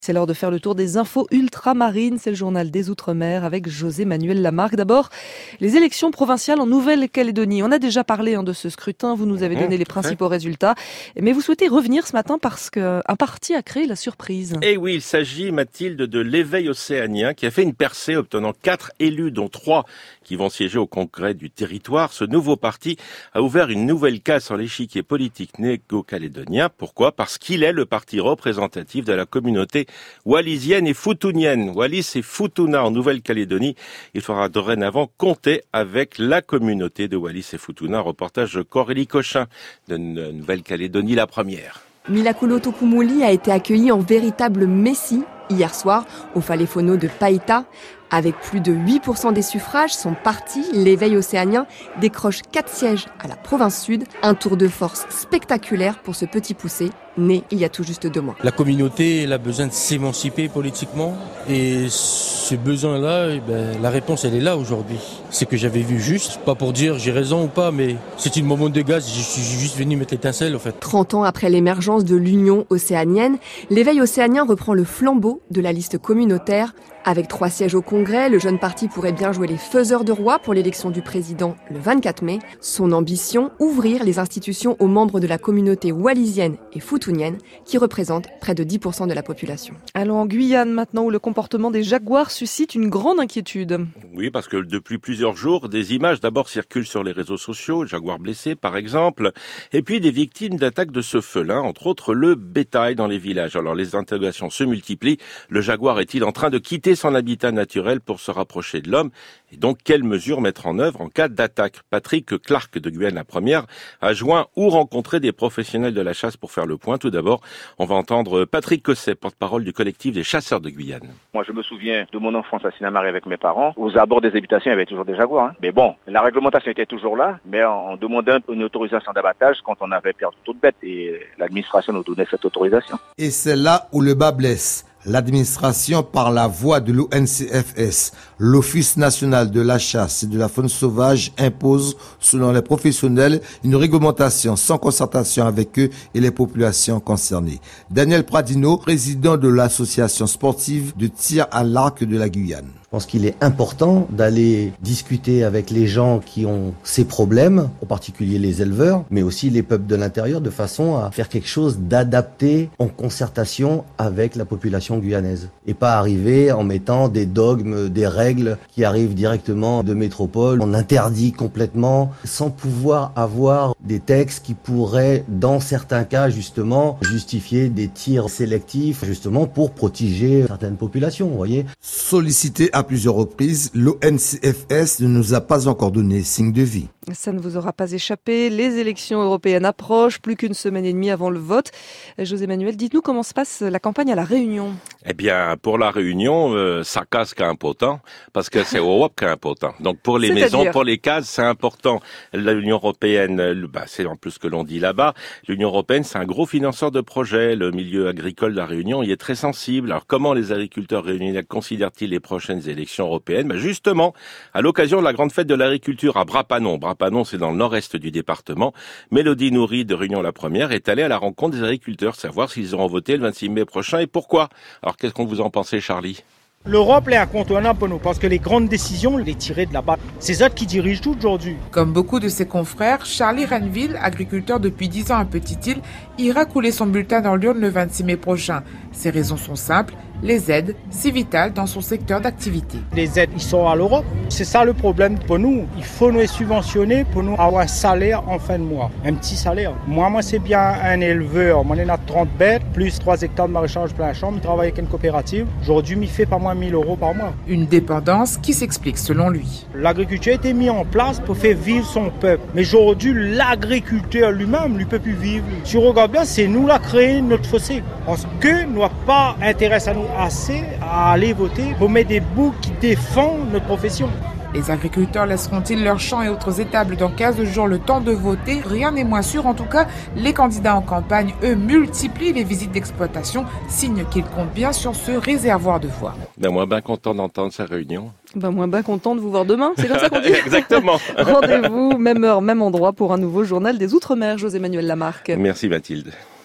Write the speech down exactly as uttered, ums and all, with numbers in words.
C'est l'heure de faire le tour des infos ultramarines. C'est le journal des Outre-mer avec José-Manuel Lamarque. D'abord, les élections provinciales en Nouvelle-Calédonie. On a déjà parlé hein, de ce scrutin. Vous nous avez donné mmh, les principaux fait. résultats. Mais vous souhaitez revenir ce matin parce qu'un parti a créé la surprise. Eh oui, il s'agit, Mathilde, de l'Éveil océanien qui a fait une percée obtenant quatre élus, dont trois qui vont siéger au congrès du territoire. Ce nouveau parti a ouvert une nouvelle case sur l'échiquier politique néo-calédonien. Pourquoi ? Parce qu'il est le parti représentatif de la communauté wallisienne et futunienne. Wallis et Futuna en Nouvelle-Calédonie. Il faudra dorénavant compter avec la communauté de Wallis et Futuna. Reportage de Corélie Cochin de Nouvelle-Calédonie, la première. Milakulo Tokumuli a été accueilli en véritable messie hier soir au Falefono de Païta. Avec plus de huit pour cent des suffrages, son parti, l'Éveil océanien, décroche quatre sièges à la province sud. Un tour de force spectaculaire pour ce petit poussé, né il y a tout juste deux mois. La communauté elle a besoin de s'émanciper politiquement et ce besoin-là, eh ben, la réponse elle est là aujourd'hui. C'est que j'avais vu juste, pas pour dire j'ai raison ou pas, mais c'est une moment de gaz, je suis juste venu mettre l'étincelle en fait. trente ans après l'émergence de l'Union océanienne, l'Éveil océanien reprend le flambeau de la liste communautaire. Avec trois sièges au Congrès, le jeune parti pourrait bien jouer les faiseurs de roi pour l'élection du président le vingt-quatre mai. Son ambition, ouvrir les institutions aux membres de la communauté wallisienne et futunienne, qui représentent près de dix pour cent de la population. Allons en Guyane maintenant, où le comportement des jaguars suscite une grande inquiétude. Oui, parce que depuis plusieurs jours, des images d'abord circulent sur les réseaux sociaux, jaguars blessés par exemple, et puis des victimes d'attaques de ce félin, entre autres le bétail dans les villages. Alors les interrogations se multiplient. Le jaguar est-il en train de quitter son habitat naturel pour se rapprocher de l'homme? Et donc, quelles mesures mettre en œuvre en cas d'attaque? Patrick Clark de Guyane la première a joint ou rencontré des professionnels de la chasse pour faire le point. Tout d'abord, on va entendre Patrick Cosset, porte-parole du collectif des chasseurs de Guyane. Moi, je me souviens de mon enfance à Sinamari avec mes parents. Aux abords des habitations, il y avait toujours des jaguars. Hein. Mais bon, la réglementation était toujours là, mais on demandait une autorisation d'abattage quand on avait perdu toute bête et l'administration nous donnait cette autorisation. Et c'est là où le bas blesse. L'administration, par la voie de l'O N C F S, l'Office national de la chasse et de la faune sauvage, impose, selon les professionnels, une réglementation sans concertation avec eux et les populations concernées. Daniel Pradino, président de l'association sportive de tir à l'arc de la Guyane. Je pense qu'il est important d'aller discuter avec les gens qui ont ces problèmes, en particulier les éleveurs, mais aussi les peuples de l'intérieur, de façon à faire quelque chose d'adapté en concertation avec la population guyanaise. Et pas arriver en mettant des dogmes, des règles qui arrivent directement de métropole. On interdit complètement sans pouvoir avoir des textes qui pourraient, dans certains cas, justement, justifier des tirs sélectifs, justement, pour protéger certaines populations, vous voyez. Sollicité à plusieurs reprises, l'O N C F S ne nous a pas encore donné signe de vie. Ça ne vous aura pas échappé. Les élections européennes approchent, plus qu'une semaine et demie avant le vote. José-Manuel, dites-nous comment se passe la campagne à La Réunion. Eh bien, pour La Réunion, euh, ça casse qu'un important, parce que c'est Europe qui est important. Donc pour les C'est-à-dire maisons, pour les cases, c'est important. L'Union européenne, bah, c'est en plus ce que l'on dit là-bas, l'Union européenne, c'est un gros financeur de projets. Le milieu agricole de La Réunion y est très sensible. Alors comment les agriculteurs réunionnais considèrent-ils les prochaines élections européennes? Bah, justement, à l'occasion de la grande fête de l'agriculture à Brapanon. Brapanon, c'est dans le nord-est du département. Mélodie Nourri de Réunion la première est allée à la rencontre des agriculteurs, savoir s'ils auront voté le vingt-six mai prochain et pourquoi. Alors qu'est-ce qu'on vous en pensez, Charlie? L'Europe est incontournable pour nous parce que les grandes décisions, les tirées de là-bas. C'est eux qui dirigent tout aujourd'hui. Comme beaucoup de ses confrères, Charlie Renville, agriculteur depuis dix ans à Petite-Île, ira couler son bulletin dans l'urne le vingt-six mai prochain. Ses raisons sont simples, les aides, si vitales dans son secteur d'activité. Les aides, ils sont à l'Europe. C'est ça le problème pour nous. Il faut nous subventionner pour nous avoir un salaire en fin de mois. Un petit salaire. Moi, moi c'est bien un éleveur. Moi, on a trente bêtes, plus trois hectares de maraîchage plein champ. Il travaille avec une coopérative. Aujourd'hui, il fait pas moins mille euros par mois. Une dépendance qui s'explique selon lui. L'agriculture a été mise en place pour faire vivre son peuple. Mais aujourd'hui, l'agriculteur lui-même ne peut plus vivre. Si on regarde bien, c'est nous qui avons créé notre fossé. Parce que nous n'avons pas intérêt à nous assez à aller voter pour mettre des bouts qui défendent notre profession. Les agriculteurs laisseront-ils leurs champs et autres étables dans quinze jours le temps de voter? Rien n'est moins sûr. En tout cas, les candidats en campagne, eux, multiplient les visites d'exploitation, signe qu'ils comptent bien sur ce réservoir de voix. Ben moi, bien content d'entendre sa réunion. Ben moi, bien content de vous voir demain, c'est comme ça qu'on dit. Exactement. Rendez-vous, même heure, même endroit pour un nouveau journal des Outre-mer, José-Manuel Lamarque. Merci Mathilde.